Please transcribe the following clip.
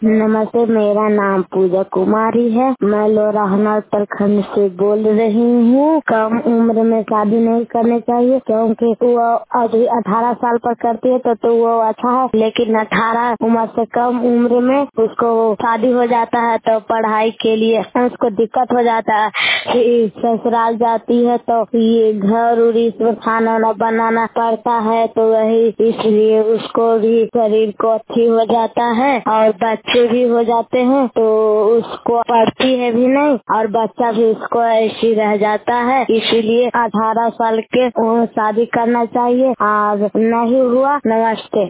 नमस्ते, मेरा नाम पूजा कुमारी है। मैं लोराहना उत्तराखंड से बोल रही हूँ। कम उम्र में शादी नहीं करनी चाहिए, क्योंकि वो अभी 18 साल पर करती है तो वो अच्छा है, लेकिन 18 उम्र से कम उम्र में उसको शादी हो जाता है तो पढ़ाई के लिए उसको दिक्कत हो जाता है। ससुराल जाती है तो ये घर और इसमें खाना वाना बनाना पड़ता है, तो वही इसलिए उसको भी शरीर को अच्छी हो जाता है और बच्चे भी हो जाते हैं, तो उसको पढ़ती है भी नहीं और बच्चा भी उसको ऐसी रह जाता है। इसीलिए 18 साल के शादी करना चाहिए। और नहीं हुआ, नमस्ते।